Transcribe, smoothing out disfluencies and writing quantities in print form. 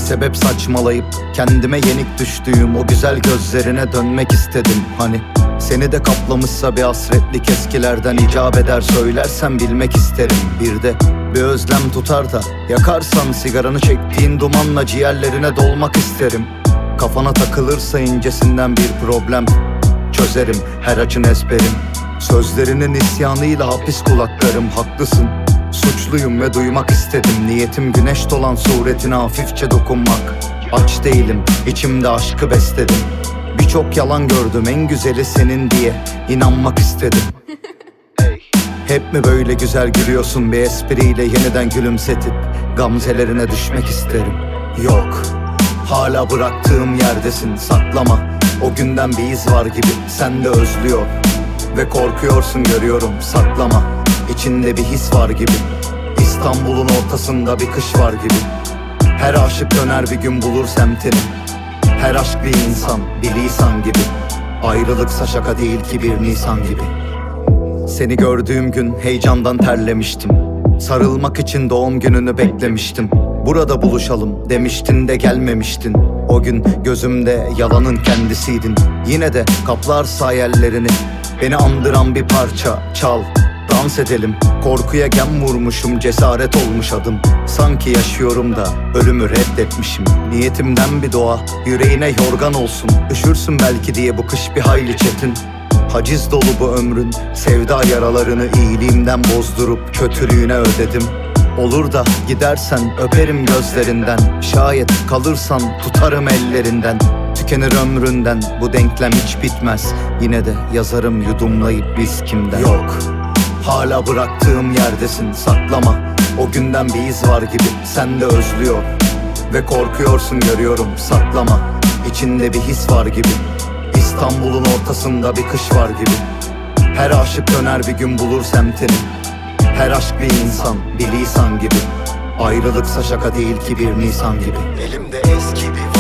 sebep saçmalayıp kendime yenik düştüğüm o güzel gözlerine dönmek istedim. Hani seni de kaplamışsa bir hasretlik eskilerden icap eder söylersen bilmek isterim. Bir de bir özlem tutar da yakarsan sigaranı çektiğin dumanla ciğerlerine dolmak isterim. Kafana takılırsa incesinden bir problem çözerim, her acın ezberim. Sözlerinin isyanıyla hapis kulaklarım, haklısın. Suçluyum ve duymak istedim. Niyetim güneş dolan suretine hafifçe dokunmak. Aç değilim, içimde aşkı besledim. Birçok yalan gördüm, en güzeli senin diye inanmak istedim. Hep mi böyle güzel gülüyorsun, bir espriyle yeniden gülümsetip gamzelerine düşmek isterim. Yok, hala bıraktığım yerdesin, saklama. O günden bir iz var gibi sen de özlüyor ve korkuyorsun görüyorum, saklama. İçinde bir his var gibi, İstanbul'un ortasında bir kış var gibi. Her aşık döner bir gün bulur semtini. Her aşk bir insan, bir lisan gibi. Ayrılıksa şaka değil ki bir Nisan gibi. Seni gördüğüm gün heyecandan terlemiştim. Sarılmak için doğum gününü beklemiştim. Burada buluşalım demiştin de gelmemiştin. O gün gözümde yalanın kendisiydin. Yine de kaplarsa hayallerini, beni andıran bir parça çal. Dans edelim, korkuya gem vurmuşum, cesaret olmuş adım. Sanki yaşıyorum da ölümü reddetmişim. Niyetimden bir dua, yüreğine yorgan olsun. Üşürsün belki diye bu kış bir hayli çetin. Haciz dolu bu ömrün, sevda yaralarını iyiliğimden bozdurup kötülüğüne ödedim. Olur da gidersen öperim gözlerinden. Şayet kalırsan tutarım ellerinden. Tükenir ömründen, bu denklem hiç bitmez. Yine de yazarım yudumlayıp biz kimden. Yok, hala bıraktığım yerdesin, saklama. O günden bir iz var gibi sen de özlüyor ve korkuyorsun görüyorum, saklama. İçinde bir his var gibi, İstanbul'un ortasında bir kış var gibi. Her aşık döner bir gün bulur semtini. Her aşk bir insan, bir lisan gibi. Ayrılıksa şaka değil ki bir Nisan gibi. Elimde eski bir